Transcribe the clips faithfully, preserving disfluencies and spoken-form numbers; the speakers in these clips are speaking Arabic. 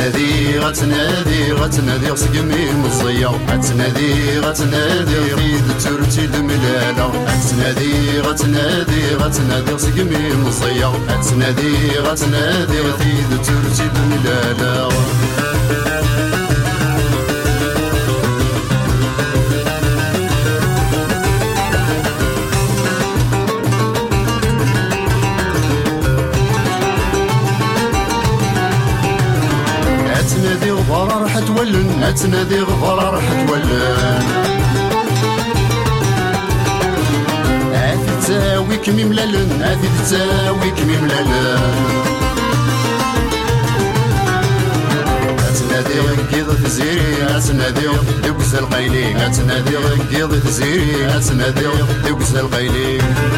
غتنادي غتنادي غتنادي سقمي مزية غتنادي غتنادي غيد ترتي الملالة غتنادي غتنادي غتنادي سقمي مزية غتنادي غتنادي غيد ترتي الملالة أتنادي غفرة راح تولن أتنادي غفرة راح تولن أثي تساويك ممللن أثي تساويك ممللن أتنادي غيض تزيري أتنادي دوكس القيلي أتنادي غيض تزيري أتنادي دوكس القيلي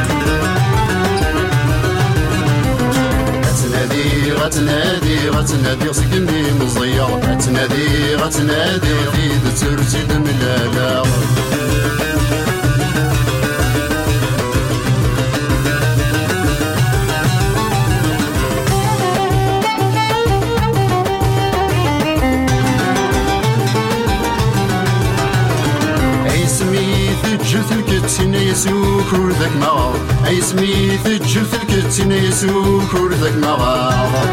غتنادي غتنادي غتنادي سقمي مزية غتنادي غتنادي غيد ترتي الملالة أي سميت جلت الكتسين يسوك ذاك مغار أي سميت جلت الكتسين يسوك ذاك مغار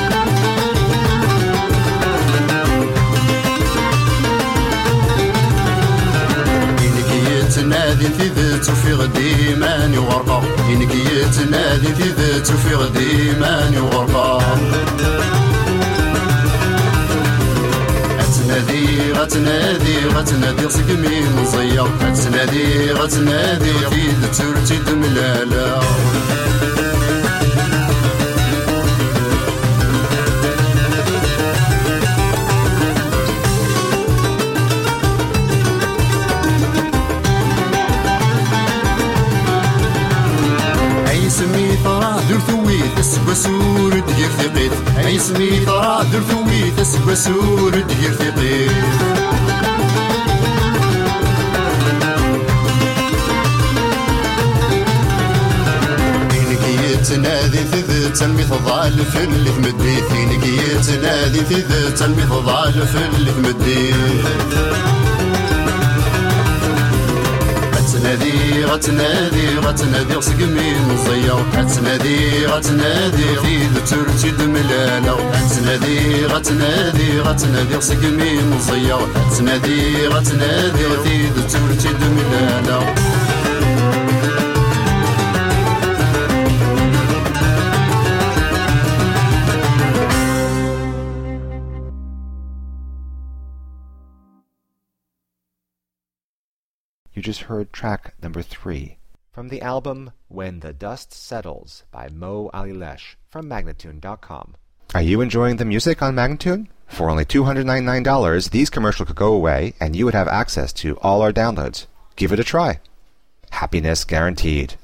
إنك يتنادي في ذات في غدي ماني ورقة إنك يتنادي في ذات في غدي ماني ورقة غتنادي غتنادي غتنادي سقمي مزية غتنادي غتنادي غيد ترتي الملالة أي سمي طرا در ثويت السبا سور دير ثقيت أي سمي طرا در ثويت السبا سور دير ثقيت إنك يتنادي في ذات المثضال في اللي تمديت إنك يتنادي في ذات المثضال في اللي تمديت غتنادي غتنادي غتنادي سقمي مزية غتنادي غتنادي غيد ترتي الملالة غتنادي غتنادي غتنادي سقمي مزية غتنادي غتنادي غيد ترتي الملالة You just heard track number three from the album When the Dust Settles by Mo Alilesh from Magnatune dot com. Are you enjoying the music on Magnatune? For only two hundred ninety-nine dollars, these commercials could go away and you would have access to all our downloads. Give it a try. Happiness guaranteed.